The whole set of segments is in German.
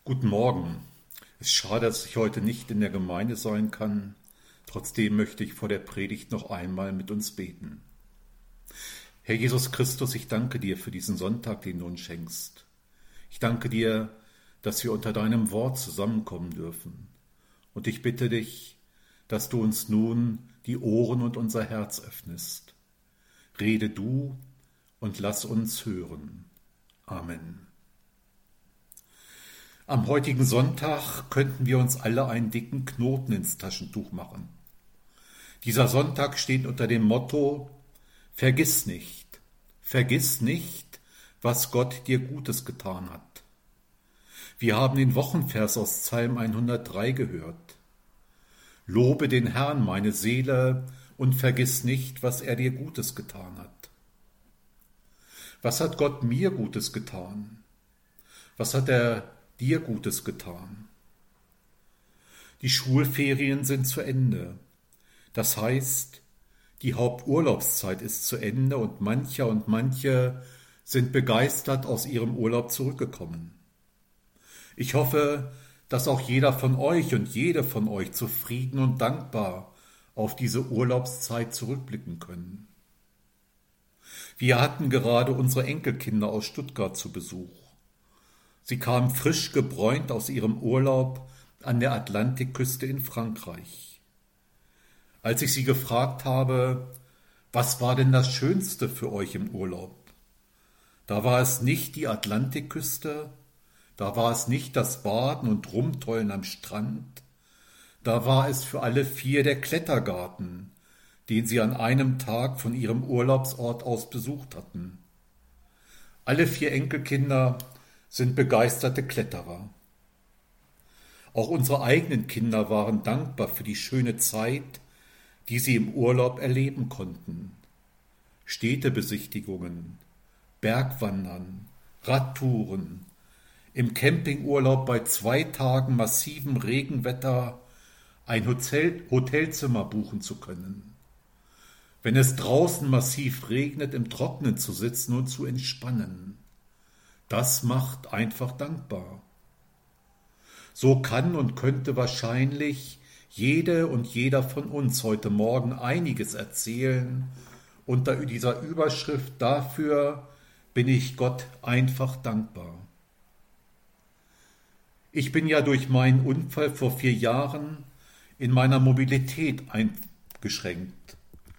Guten Morgen. Es ist schade, dass ich heute nicht in der Gemeinde sein kann. Trotzdem möchte ich vor der Predigt noch einmal mit uns beten. Herr Jesus Christus, ich danke dir für diesen Sonntag, den du uns schenkst. Ich danke dir, dass wir unter deinem Wort zusammenkommen dürfen. Und ich bitte dich, dass du uns nun die Ohren und unser Herz öffnest. Rede du und lass uns hören. Amen. Am heutigen Sonntag könnten wir uns alle einen dicken Knoten ins Taschentuch machen. Dieser Sonntag steht unter dem Motto: Vergiss nicht, was Gott dir Gutes getan hat. Wir haben den Wochenvers aus Psalm 103 gehört. Lobe den Herrn, meine Seele, und vergiss nicht, was er dir Gutes getan hat. Was hat Gott mir Gutes getan? Was hat er dir Gutes getan? Die Schulferien sind zu Ende. Das heißt, die Haupturlaubszeit ist zu Ende und manche sind begeistert aus ihrem Urlaub zurückgekommen. Ich hoffe, dass auch jeder von euch und jede von euch zufrieden und dankbar auf diese Urlaubszeit zurückblicken können. Wir hatten gerade unsere Enkelkinder aus Stuttgart zu Besuch. Sie kamen frisch gebräunt aus ihrem Urlaub an der Atlantikküste in Frankreich. Als ich sie gefragt habe, was war denn das Schönste für euch im Urlaub? Da war es nicht die Atlantikküste, da war es nicht das Baden und Rumtollen am Strand, da war es für alle 4 der Klettergarten, den sie an einem Tag von ihrem Urlaubsort aus besucht hatten. Alle 4 Enkelkinder sind begeisterte Kletterer. Auch unsere eigenen Kinder waren dankbar für die schöne Zeit, die sie im Urlaub erleben konnten. Städtebesichtigungen, Bergwandern, Radtouren, im Campingurlaub bei 2 Tagen massivem Regenwetter ein Hotelzimmer buchen zu können. Wenn es draußen massiv regnet, im Trockenen zu sitzen und zu entspannen. Das macht einfach dankbar. So kann und könnte wahrscheinlich jede und jeder von uns heute Morgen einiges erzählen unter dieser Überschrift: Dafür bin ich Gott einfach dankbar. Ich bin ja durch meinen Unfall vor 4 Jahren in meiner Mobilität eingeschränkt.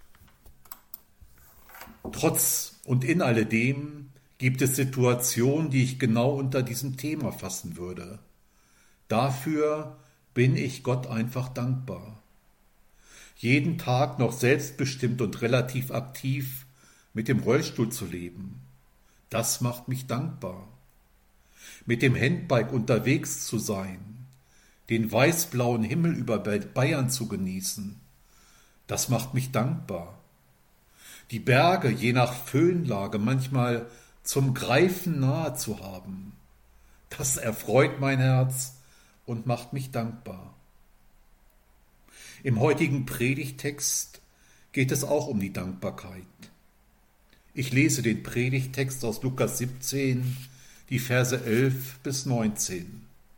Trotz und in alledem gibt es Situationen, die ich genau unter diesem Thema fassen würde. Dafür bin ich Gott einfach dankbar. Jeden Tag noch selbstbestimmt und relativ aktiv mit dem Rollstuhl zu leben, das macht mich dankbar. Mit dem Handbike unterwegs zu sein, den weiß-blauen Himmel über Bayern zu genießen, das macht mich dankbar. Die Berge je nach Föhnlage manchmal zum Greifen nahe zu haben, das erfreut mein Herz und macht mich dankbar. Im heutigen Predigtext geht es auch um die Dankbarkeit. Ich lese den Predigtext aus Lukas 17, die Verse 11 bis 19.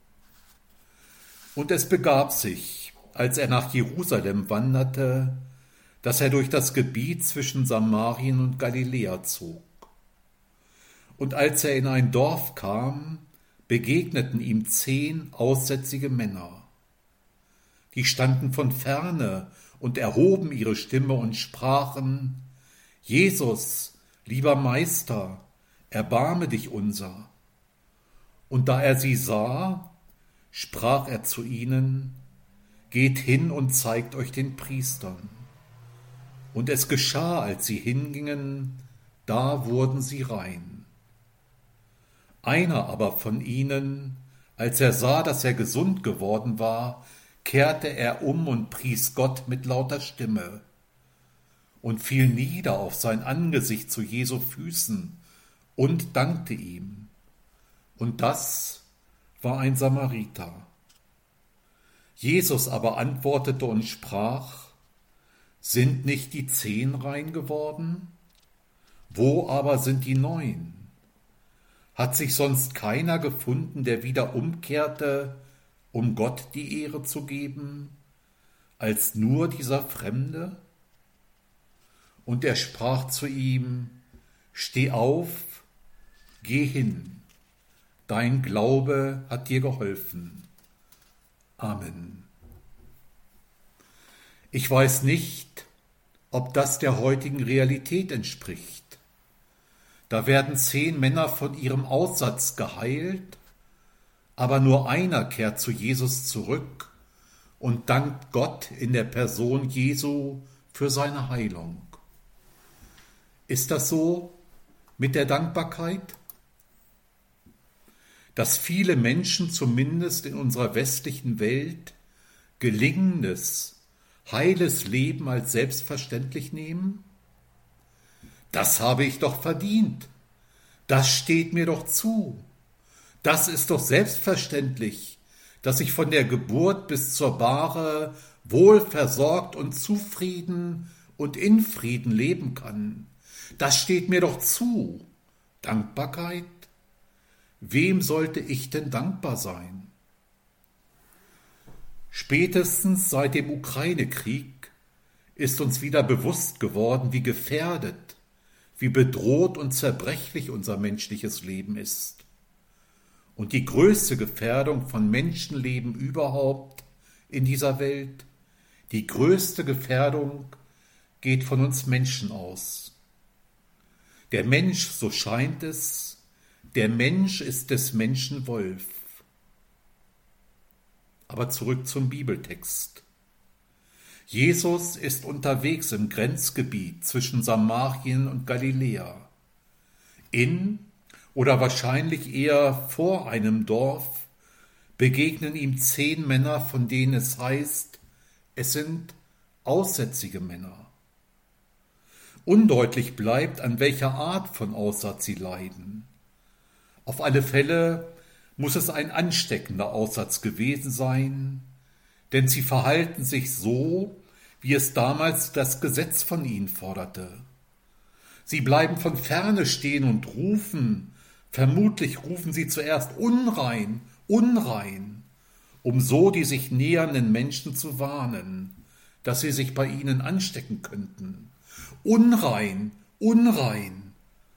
Und es begab sich, als er nach Jerusalem wanderte, dass er durch das Gebiet zwischen Samarien und Galiläa zog. Und als er in ein Dorf kam, begegneten ihm 10 aussätzige Männer. Die standen von ferne und erhoben ihre Stimme und sprachen: Jesus, lieber Meister, erbarme dich unser. Und da er sie sah, sprach er zu ihnen: Geht hin und zeigt euch den Priestern. Und es geschah, als sie hingingen, da wurden sie rein. Einer aber von ihnen, als er sah, dass er gesund geworden war, kehrte er um und pries Gott mit lauter Stimme und fiel nieder auf sein Angesicht zu Jesu Füßen und dankte ihm. Und das war ein Samariter. Jesus aber antwortete und sprach: Sind nicht die 10 rein geworden? Wo aber sind die 9? Hat sich sonst keiner gefunden, der wieder umkehrte, um Gott die Ehre zu geben, als nur dieser Fremde? Und er sprach zu ihm: Steh auf, geh hin, dein Glaube hat dir geholfen. Amen. Ich weiß nicht, ob das der heutigen Realität entspricht. Da werden 10 Männer von ihrem Aussatz geheilt, aber nur einer kehrt zu Jesus zurück und dankt Gott in der Person Jesu für seine Heilung. Ist das so mit der Dankbarkeit? Dass viele Menschen, zumindest in unserer westlichen Welt, gelingendes, heiles Leben als selbstverständlich nehmen? Das habe ich doch verdient. Das steht mir doch zu. Das ist doch selbstverständlich, dass ich von der Geburt bis zur Bahre wohlversorgt und zufrieden und in Frieden leben kann. Das steht mir doch zu. Dankbarkeit? Wem sollte ich denn dankbar sein? Spätestens seit dem Ukraine-Krieg ist uns wieder bewusst geworden, wie gefährdet, wie bedroht und zerbrechlich unser menschliches Leben ist. Und die größte Gefährdung von Menschenleben überhaupt in dieser Welt, die größte Gefährdung geht von uns Menschen aus. Der Mensch, so scheint es, der Mensch ist des Menschen Wolf. Aber zurück zum Bibeltext. Jesus ist unterwegs im Grenzgebiet zwischen Samarien und Galiläa. In oder wahrscheinlich eher vor einem Dorf begegnen ihm 10 Männer, von denen es heißt, es sind aussätzige Männer. Undeutlich bleibt, an welcher Art von Aussatz sie leiden. Auf alle Fälle muss es ein ansteckender Aussatz gewesen sein, denn sie verhalten sich so, wie es damals das Gesetz von ihnen forderte. Sie bleiben von ferne stehen und rufen, vermutlich rufen sie zuerst unrein, unrein, um so die sich nähernden Menschen zu warnen, dass sie sich bei ihnen anstecken könnten. Unrein, unrein.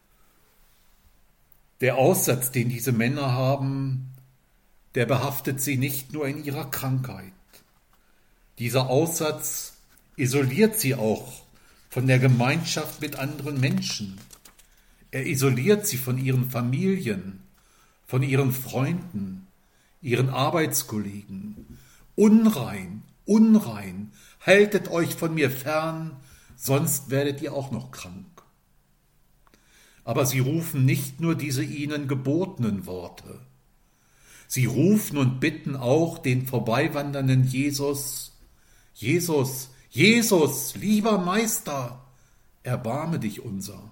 Der Aussatz, den diese Männer haben, der behaftet sie nicht nur in ihrer Krankheit. Dieser Aussatz isoliert sie auch von der Gemeinschaft mit anderen Menschen. Er isoliert sie von ihren Familien, von ihren Freunden, ihren Arbeitskollegen. Unrein, unrein, haltet euch von mir fern, sonst werdet ihr auch noch krank. Aber sie rufen nicht nur diese ihnen gebotenen Worte. Sie rufen und bitten auch den vorbeiwandernden Jesus: Jesus, Jesus, lieber Meister, erbarme dich unser.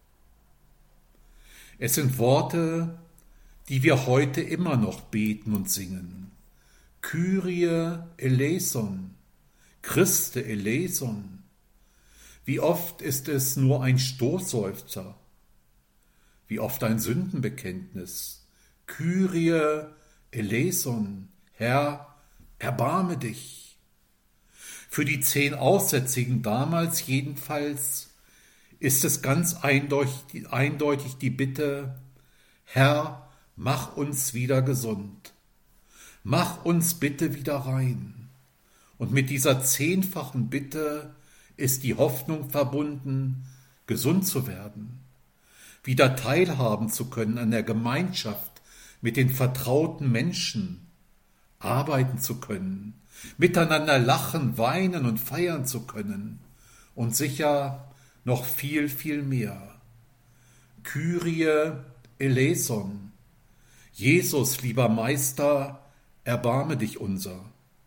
Es sind Worte, die wir heute immer noch beten und singen. Kyrie eleison, Christe eleison. Wie oft ist es nur ein Stoßseufzer, wie oft ein Sündenbekenntnis. Kyrie eleison, Herr, erbarme dich. Für die 10 Aussätzigen damals jedenfalls ist es ganz eindeutig die Bitte: Herr, mach uns wieder gesund. Mach uns bitte wieder rein. Und mit dieser 10-fachen Bitte ist die Hoffnung verbunden, gesund zu werden, wieder teilhaben zu können an der Gemeinschaft mit den vertrauten Menschen, arbeiten zu können, miteinander lachen, weinen und feiern zu können und sicher noch viel, viel mehr. Kyrie eleison, Jesus, lieber Meister, erbarme dich unser.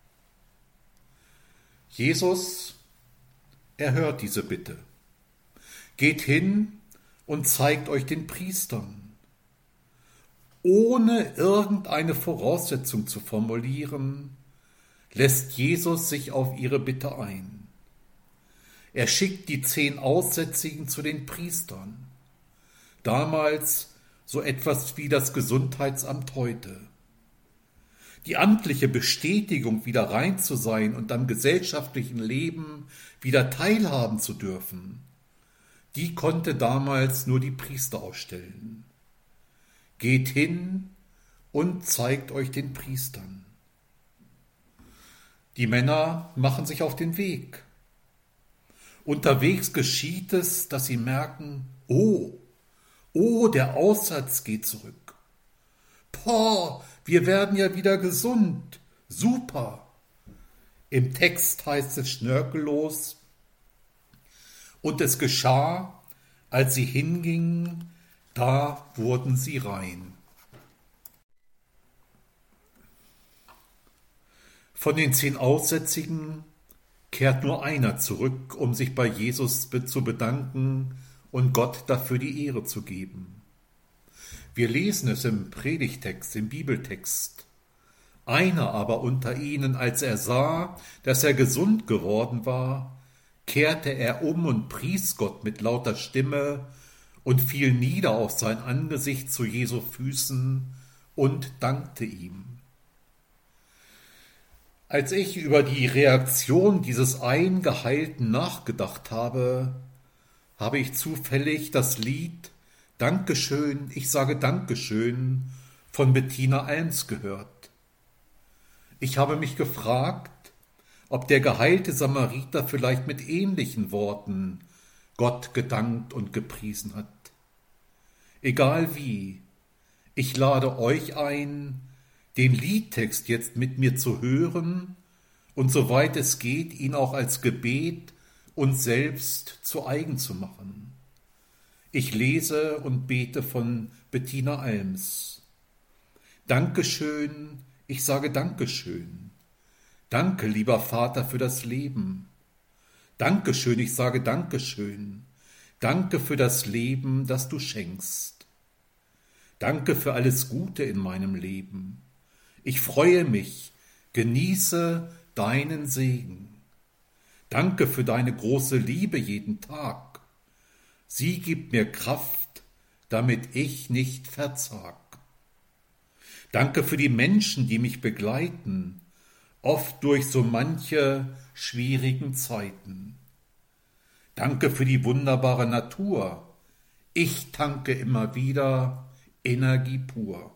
Jesus erhört diese Bitte. Geht hin und zeigt euch den Priestern. Ohne irgendeine Voraussetzung zu formulieren, lässt Jesus sich auf ihre Bitte ein. Er schickt die 10 Aussätzigen zu den Priestern. Damals so etwas wie das Gesundheitsamt heute. Die amtliche Bestätigung, wieder rein zu sein und am gesellschaftlichen Leben wieder teilhaben zu dürfen, die konnte damals nur die Priester ausstellen. Geht hin und zeigt euch den Priestern. Die Männer machen sich auf den Weg. Unterwegs geschieht es, dass sie merken, oh, der Aussatz geht zurück. Boah, wir werden ja wieder gesund. Super. Im Text heißt es schnörkellos. Und es geschah, als sie hingingen, da wurden sie rein. Von den 10 Aussätzigen kehrt nur einer zurück, um sich bei Jesus zu bedanken und Gott dafür die Ehre zu geben. Wir lesen es im Predigtext, im Bibeltext. Einer aber unter ihnen, als er sah, dass er gesund geworden war, kehrte er um und pries Gott mit lauter Stimme und fiel nieder auf sein Angesicht zu Jesu Füßen und dankte ihm. Als ich über die Reaktion dieses einen Geheilten nachgedacht habe, habe ich zufällig das Lied Dankeschön, ich sage Dankeschön von Bettina Alms gehört. Ich habe mich gefragt, ob der geheilte Samariter vielleicht mit ähnlichen Worten Gott gedankt und gepriesen hat. Egal wie, ich lade euch ein, den Liedtext jetzt mit mir zu hören und soweit es geht, ihn auch als Gebet uns selbst zu eigen zu machen. Ich lese und bete von Bettina Alms. Dankeschön, ich sage Dankeschön. Danke, lieber Vater, für das Leben. Dankeschön, ich sage Dankeschön. Danke für das Leben, das du schenkst. Danke für alles Gute in meinem Leben. Ich freue mich, genieße deinen Segen. Danke für deine große Liebe jeden Tag. Sie gibt mir Kraft, damit ich nicht verzag. Danke für die Menschen, die mich begleiten, oft durch so manche schwierigen Zeiten. Danke für die wunderbare Natur. Ich tanke immer wieder Energie pur.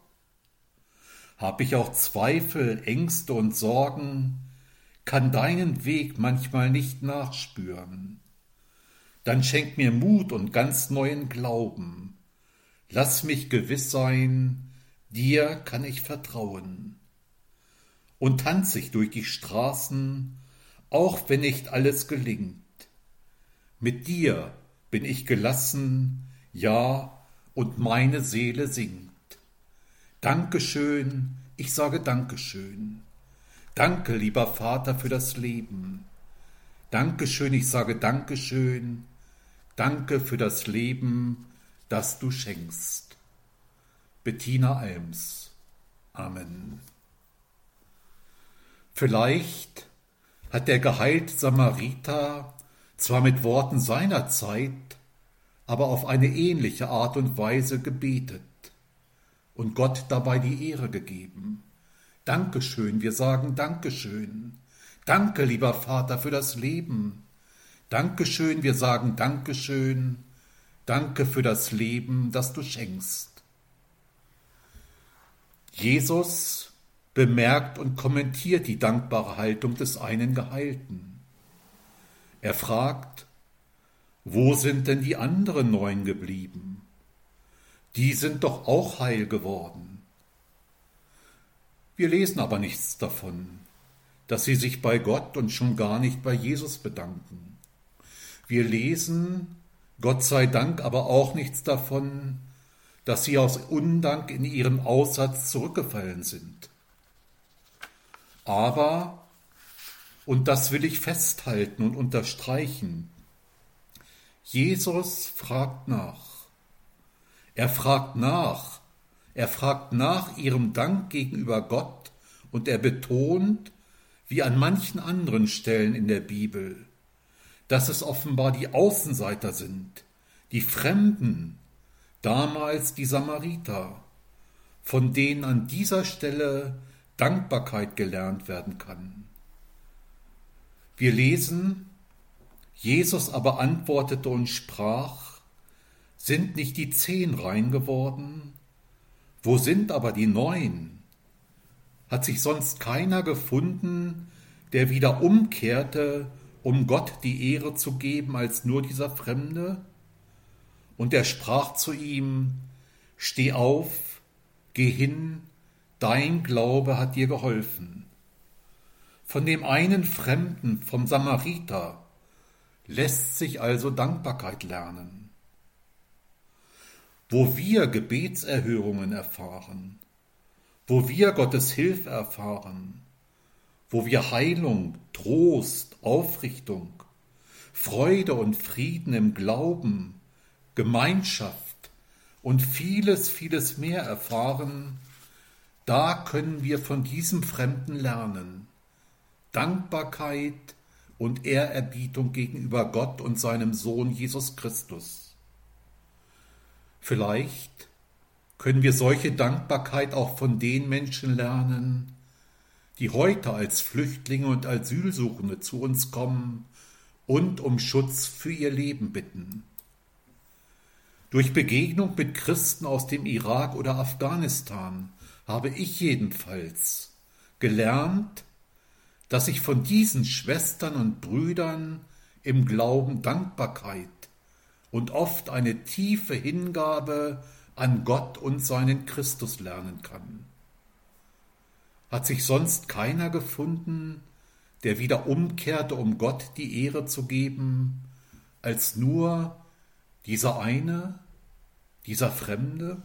Hab ich auch Zweifel, Ängste und Sorgen, kann deinen Weg manchmal nicht nachspüren. Dann schenk mir Mut und ganz neuen Glauben. Lass mich gewiss sein, dir kann ich vertrauen. Und tanz ich durch die Straßen, auch wenn nicht alles gelingt. Mit dir bin ich gelassen, ja, und meine Seele singt. Dankeschön, ich sage Dankeschön. Danke, lieber Vater, für das Leben. Dankeschön, ich sage Dankeschön. Danke für das Leben, das du schenkst. Bettina Alms. Amen. Vielleicht hat der geheilte Samariter zwar mit Worten seiner Zeit, aber auf eine ähnliche Art und Weise gebetet und Gott dabei die Ehre gegeben. Dankeschön, wir sagen Dankeschön. Danke, lieber Vater, für das Leben. Dankeschön, wir sagen Dankeschön. Danke für das Leben, das du schenkst. Jesus bemerkt und kommentiert die dankbare Haltung des einen Geheilten. Er fragt, wo sind denn die anderen 9 geblieben? Die sind doch auch heil geworden. Wir lesen aber nichts davon, dass sie sich bei Gott und schon gar nicht bei Jesus bedanken. Wir lesen, Gott sei Dank, aber auch nichts davon, dass sie aus Undank in ihren Aussatz zurückgefallen sind. Aber, und das will ich festhalten und unterstreichen, Jesus fragt nach. Er fragt nach ihrem Dank gegenüber Gott und er betont, wie an manchen anderen Stellen in der Bibel, dass es offenbar die Außenseiter sind, die Fremden, damals die Samariter, von denen an dieser Stelle Dankbarkeit gelernt werden kann. Wir lesen, Jesus aber antwortete und sprach, sind nicht die 10 rein geworden? Wo sind aber die 9? Hat sich sonst keiner gefunden, der wieder umkehrte, um Gott die Ehre zu geben, als nur dieser Fremde? Und er sprach zu ihm, steh auf, geh hin, dein Glaube hat dir geholfen. Von dem einen Fremden, vom Samariter, lässt sich also Dankbarkeit lernen. Wo wir Gebetserhörungen erfahren, wo wir Gottes Hilfe erfahren, wo wir Heilung, Trost, Aufrichtung, Freude und Frieden im Glauben, Gemeinschaft und vieles, vieles mehr erfahren, da können wir von diesem Fremden lernen. Dankbarkeit und Ehrerbietung gegenüber Gott und seinem Sohn Jesus Christus. Vielleicht können wir solche Dankbarkeit auch von den Menschen lernen, die heute als Flüchtlinge und Asylsuchende zu uns kommen und um Schutz für ihr Leben bitten. Durch Begegnung mit Christen aus dem Irak oder Afghanistan habe ich jedenfalls gelernt, dass ich von diesen Schwestern und Brüdern im Glauben Dankbarkeit und oft eine tiefe Hingabe an Gott und seinen Christus lernen kann. Hat sich sonst keiner gefunden, der wieder umkehrte, um Gott die Ehre zu geben, als nur dieser eine, dieser Fremde?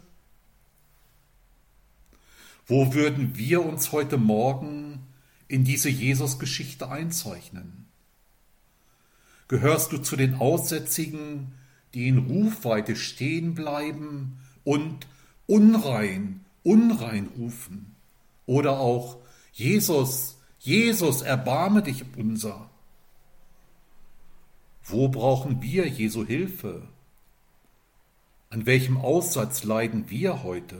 Wo würden wir uns heute Morgen in diese Jesus-Geschichte einzeichnen? Gehörst du zu den Aussätzigen, die in Rufweite stehen bleiben und unrein, unrein rufen? Oder auch Jesus, Jesus, erbarme dich unser. Wo brauchen wir Jesu Hilfe? An welchem Aussatz leiden wir heute?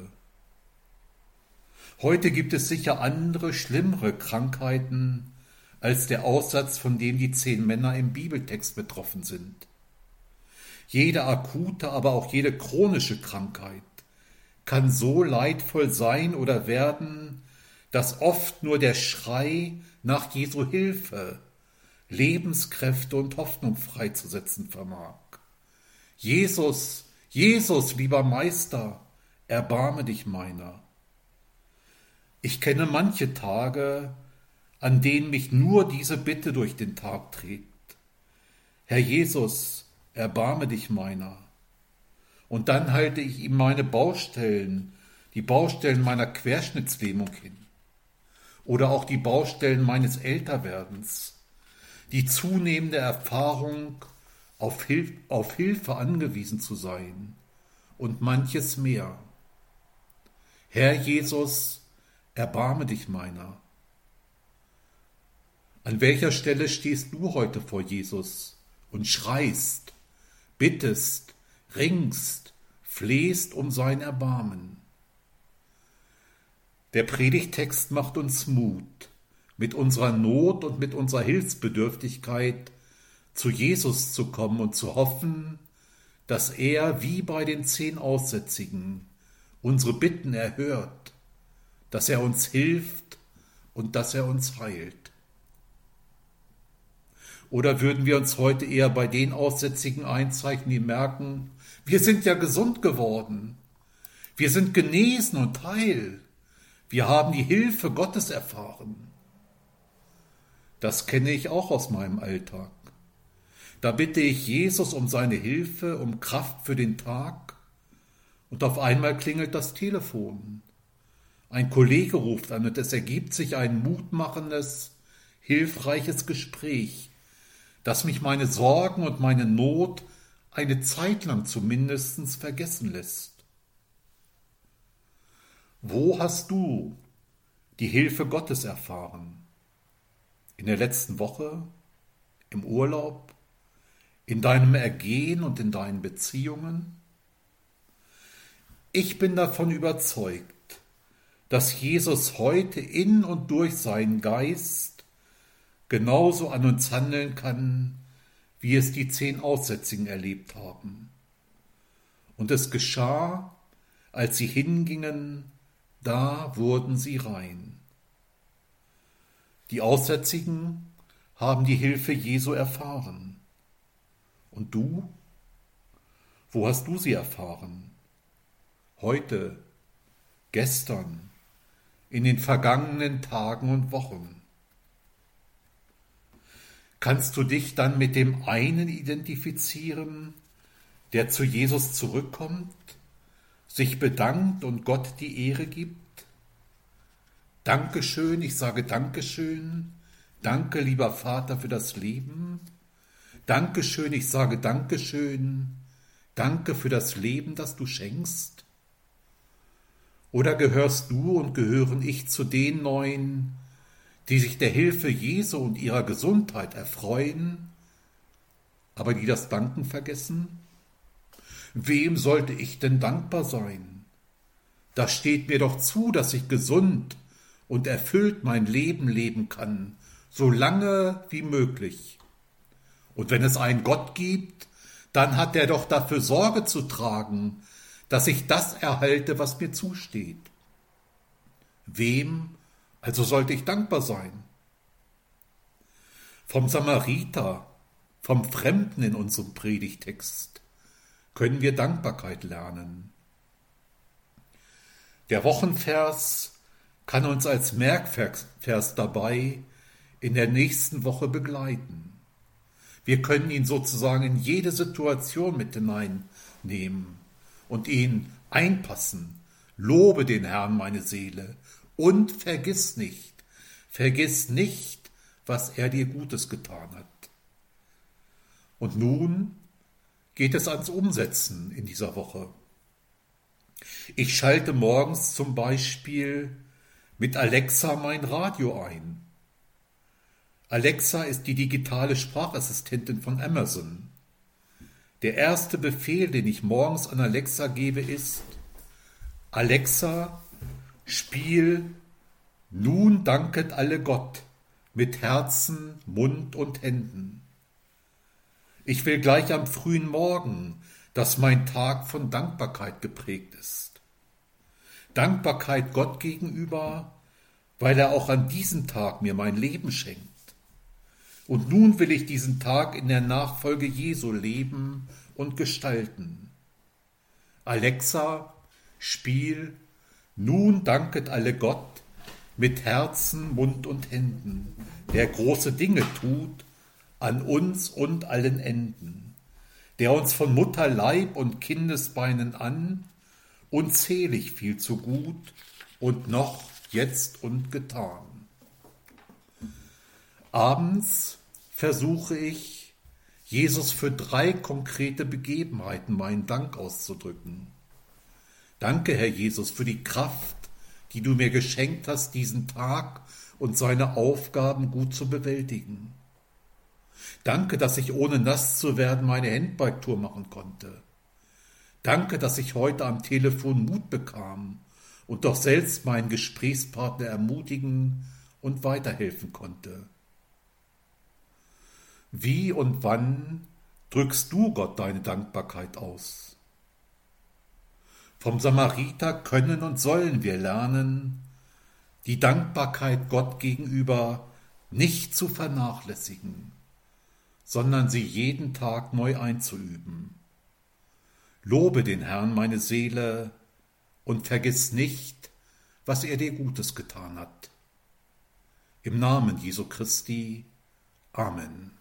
Heute gibt es sicher andere, schlimmere Krankheiten als der Aussatz, von dem die 10 Männer im Bibeltext betroffen sind. Jede akute, aber auch jede chronische Krankheit kann so leidvoll sein oder werden, dass oft nur der Schrei nach Jesu Hilfe Lebenskräfte und Hoffnung freizusetzen vermag. Jesus, Jesus, lieber Meister, erbarme dich meiner. Ich kenne manche Tage, an denen mich nur diese Bitte durch den Tag trägt. Herr Jesus, erbarme dich meiner. Und dann halte ich ihm meine Baustellen, die Baustellen meiner Querschnittslähmung hin. Oder auch die Baustellen meines Älterwerdens, die zunehmende Erfahrung, auf Hilfe angewiesen zu sein und manches mehr. Herr Jesus, erbarme dich meiner. An welcher Stelle stehst du heute vor Jesus und schreist, bittest, ringst, flehst um sein Erbarmen? Der Predigtext macht uns Mut, mit unserer Not und mit unserer Hilfsbedürftigkeit zu Jesus zu kommen und zu hoffen, dass er, wie bei den 10 Aussätzigen, unsere Bitten erhört, dass er uns hilft und dass er uns heilt. Oder würden wir uns heute eher bei den Aussätzigen einzeichnen, die merken, wir sind ja gesund geworden, wir sind genesen und heil, wir haben die Hilfe Gottes erfahren. Das kenne ich auch aus meinem Alltag. Da bitte ich Jesus um seine Hilfe, um Kraft für den Tag, und auf einmal klingelt das Telefon. Ein Kollege ruft an und es ergibt sich ein mutmachendes, hilfreiches Gespräch, das mich meine Sorgen und meine Not eine Zeit lang zumindest vergessen lässt. Wo hast du die Hilfe Gottes erfahren? In der letzten Woche? Im Urlaub? In deinem Ergehen und in deinen Beziehungen? Ich bin davon überzeugt, dass Jesus heute in und durch seinen Geist genauso an uns handeln kann, wie es die 10 Aussätzigen erlebt haben. Und es geschah, als sie hingingen, da wurden sie rein. Die Aussätzigen haben die Hilfe Jesu erfahren. Und du? Wo hast du sie erfahren? Heute, gestern, in den vergangenen Tagen und Wochen. Kannst du dich dann mit dem einen identifizieren, der zu Jesus zurückkommt, sich bedankt und Gott die Ehre gibt? Dankeschön, ich sage Dankeschön. Danke, lieber Vater, für das Leben. Dankeschön, ich sage Dankeschön. Danke für das Leben, das du schenkst. Oder gehörst du und gehören ich zu den Neuen, die sich der Hilfe Jesu und ihrer Gesundheit erfreuen, aber die das Danken vergessen? Wem sollte ich denn dankbar sein? Das steht mir doch zu, dass ich gesund und erfüllt mein Leben leben kann, so lange wie möglich. Und wenn es einen Gott gibt, dann hat er doch dafür Sorge zu tragen, dass ich das erhalte, was mir zusteht. Wem also sollte ich dankbar sein? Vom Samariter, vom Fremden in unserem Predigtext, können wir Dankbarkeit lernen. Der Wochenvers kann uns als Merkvers dabei in der nächsten Woche begleiten. Wir können ihn sozusagen in jede Situation mit hineinnehmen und ihn einpassen. Lobe den Herrn, meine Seele, und vergiss nicht, was er dir Gutes getan hat. Und nun geht es ans Umsetzen in dieser Woche. Ich schalte morgens zum Beispiel mit Alexa mein Radio ein. Alexa ist die digitale Sprachassistentin von Amazon. Der erste Befehl, den ich morgens an Alexa gebe, ist: Alexa, spiel Nun danket alle Gott mit Herzen, Mund und Händen. Ich will gleich am frühen Morgen, dass mein Tag von Dankbarkeit geprägt ist. Dankbarkeit Gott gegenüber, weil er auch an diesem Tag mir mein Leben schenkt. Und nun will ich diesen Tag in der Nachfolge Jesu leben und gestalten. Alexa, spiel Nun danket alle Gott mit Herzen, Mund und Händen, der große Dinge tut an uns und allen Enden, der uns von Mutterleib und Kindesbeinen an unzählig viel zu gut und noch jetzt und getan. Abends versuche ich, Jesus für 3 konkrete Begebenheiten meinen Dank auszudrücken. Danke, Herr Jesus, für die Kraft, die du mir geschenkt hast, diesen Tag und seine Aufgaben gut zu bewältigen. Danke, dass ich ohne nass zu werden meine Handbike-Tour machen konnte. Danke, dass ich heute am Telefon Mut bekam und doch selbst meinen Gesprächspartner ermutigen und weiterhelfen konnte. Wie und wann drückst du Gott deine Dankbarkeit aus? Vom Samariter können und sollen wir lernen, die Dankbarkeit Gott gegenüber nicht zu vernachlässigen, sondern sie jeden Tag neu einzuüben. Lobe den Herrn, meine Seele, und vergiss nicht, was er dir Gutes getan hat. Im Namen Jesu Christi. Amen.